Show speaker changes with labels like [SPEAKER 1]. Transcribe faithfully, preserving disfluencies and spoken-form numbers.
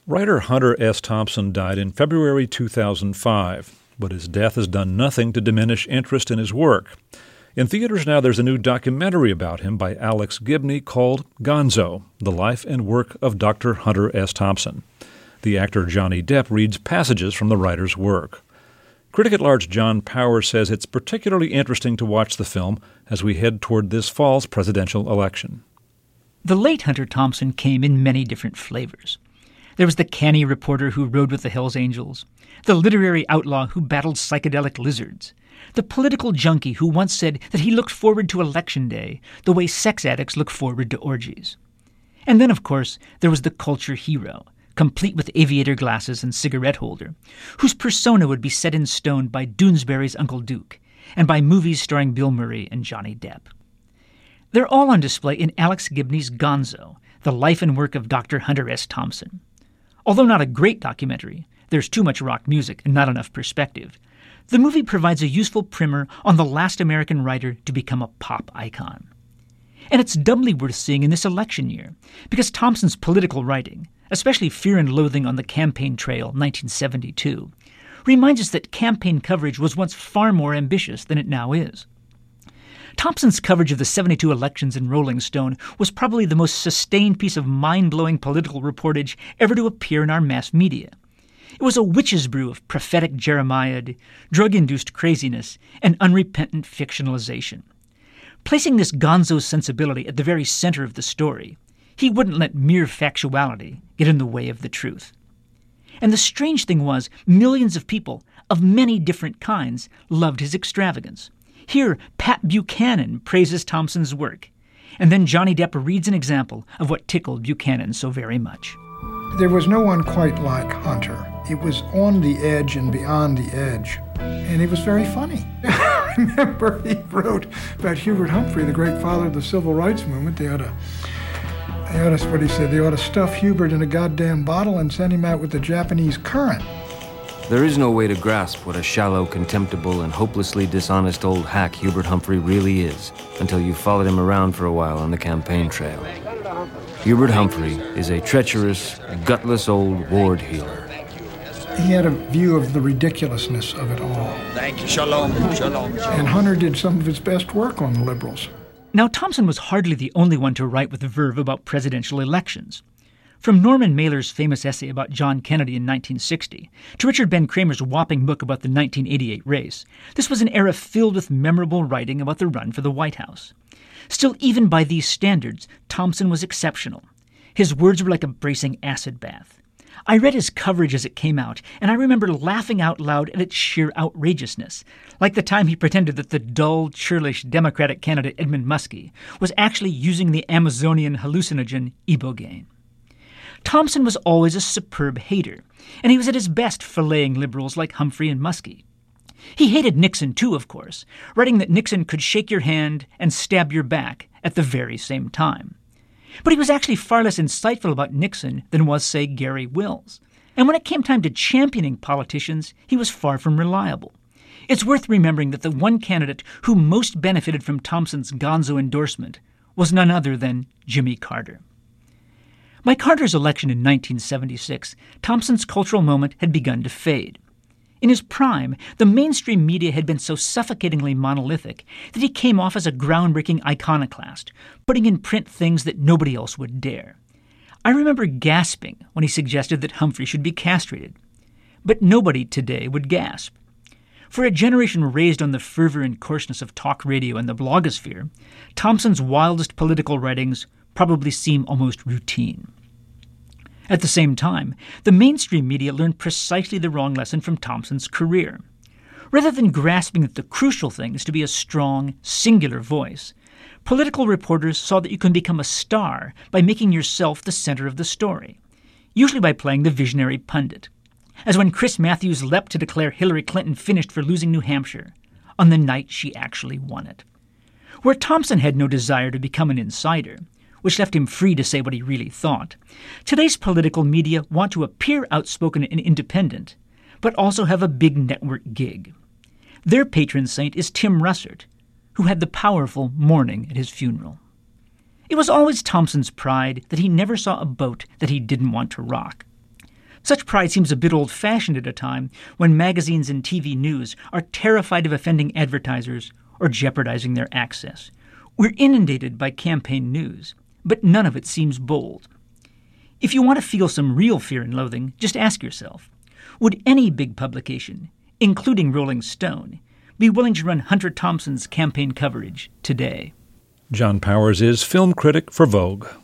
[SPEAKER 1] Writer Hunter S. Thompson died in February two thousand five, but his death has done nothing to diminish interest in his work. In theaters now, there's a new documentary about him by Alex Gibney called Gonzo, The Life and Work of Doctor Hunter S. Thompson. The actor Johnny Depp reads passages from the writer's work. Critic-at-large John Powers says it's particularly interesting to watch the film as we head toward this fall's presidential election.
[SPEAKER 2] The late Hunter Thompson came in many different flavors. There was the canny reporter who rode with the Hells Angels, the literary outlaw who battled psychedelic lizards, the political junkie who once said that he looked forward to Election Day the way sex addicts look forward to orgies. And then, of course, there was the culture hero, complete with aviator glasses and cigarette holder, whose persona would be set in stone by Doonesbury's Uncle Duke and by movies starring Bill Murray and Johnny Depp. They're all on display in Alex Gibney's Gonzo, The Life and Work of Doctor Hunter S. Thompson. Although not a great documentary, there's too much rock music and not enough perspective, the movie provides a useful primer on the last American writer to become a pop icon. And it's doubly worth seeing in this election year, because Thompson's political writing, especially Fear and Loathing on the Campaign Trail, nineteen seventy-two, reminds us that campaign coverage was once far more ambitious than it now is. Thompson's coverage of the seventy-two elections in Rolling Stone was probably the most sustained piece of mind-blowing political reportage ever to appear in our mass media. It was a witch's brew of prophetic Jeremiah, drug-induced craziness, and unrepentant fictionalization. Placing this Gonzo sensibility at the very center of the story, he wouldn't let mere factuality get in the way of the truth. And the strange thing was, millions of people, of many different kinds, loved his extravagance. Here, Pat Buchanan praises Thompson's work, and then Johnny Depp reads an example of what tickled Buchanan so very much.
[SPEAKER 3] There was no one quite like Hunter. It was on the edge and beyond the edge, and it was very funny. I remember he wrote about Hubert Humphrey, the great father of the civil rights movement. They ought to, they ought to, what he said, they ought to stuff Hubert in a goddamn bottle and send him out with the Japanese current.
[SPEAKER 4] There is no way to grasp what a shallow, contemptible, and hopelessly dishonest old hack Hubert Humphrey really is until you've followed him around for a while on the campaign trail. Hubert Humphrey is a treacherous, gutless old ward healer.
[SPEAKER 3] He had a view of the ridiculousness of it all.
[SPEAKER 5] Thank you. Shalom. Shalom.
[SPEAKER 3] And Hunter did some of his best work on the liberals.
[SPEAKER 2] Now, Thompson was hardly the only one to write with verve about presidential elections. From Norman Mailer's famous essay about John Kennedy in nineteen sixty to Richard Ben Kramer's whopping book about the nineteen eighty-eight race, this was an era filled with memorable writing about the run for the White House. Still, even by these standards, Thompson was exceptional. His words were like a bracing acid bath. I read his coverage as it came out, and I remember laughing out loud at its sheer outrageousness, like the time he pretended that the dull, churlish Democratic candidate Edmund Muskie was actually using the Amazonian hallucinogen ibogaine. Thompson was always a superb hater, and he was at his best filleting liberals like Humphrey and Muskie. He hated Nixon too, of course, writing that Nixon could shake your hand and stab your back at the very same time. But he was actually far less insightful about Nixon than was, say, Gary Wills. And when it came time to championing politicians, he was far from reliable. It's worth remembering that the one candidate who most benefited from Thompson's Gonzo endorsement was none other than Jimmy Carter. By Carter's election in nineteen seventy-six, Thompson's cultural moment had begun to fade. In his prime, the mainstream media had been so suffocatingly monolithic that he came off as a groundbreaking iconoclast, putting in print things that nobody else would dare. I remember gasping when he suggested that Humphrey should be castrated. But nobody today would gasp. For a generation raised on the fervor and coarseness of talk radio and the blogosphere, Thompson's wildest political writings probably seem almost routine. At the same time, the mainstream media learned precisely the wrong lesson from Thompson's career. Rather than grasping that the crucial thing is to be a strong, singular voice, political reporters saw that you can become a star by making yourself the center of the story, usually by playing the visionary pundit. As when Chris Matthews leapt to declare Hillary Clinton finished for losing New Hampshire, on the night she actually won it. Where Thompson had no desire to become an insider, which left him free to say what he really thought, today's political media want to appear outspoken and independent, but also have a big network gig. Their patron saint is Tim Russert, who had the powerful mourning at his funeral. It was always Thompson's pride that he never saw a boat that he didn't want to rock. Such pride seems a bit old-fashioned at a time when magazines and T V news are terrified of offending advertisers or jeopardizing their access. We're inundated by campaign news, but none of it seems bold. If you want to feel some real fear and loathing, just ask yourself, would any big publication, including Rolling Stone, be willing to run Hunter Thompson's campaign coverage today?
[SPEAKER 1] John Powers is film critic for Vogue.